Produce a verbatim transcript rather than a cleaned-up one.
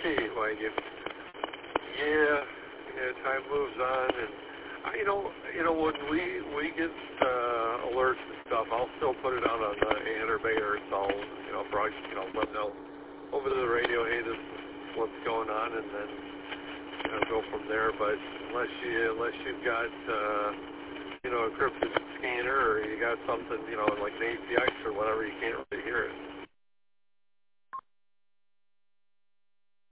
Hey, Waggy. Yeah, yeah, time moves on, and I, you know, you know, when we we get uh, alerts and stuff, I'll still put it out on the eight hundred megahertz. I'll, you know, broad, you know, let them know over the radio, hey, this is what's going on, and then you know, go from there. But unless you unless you've got uh, you know, a encrypted scanner or you got something, you know, like an A P X or whatever, you can't really hear it.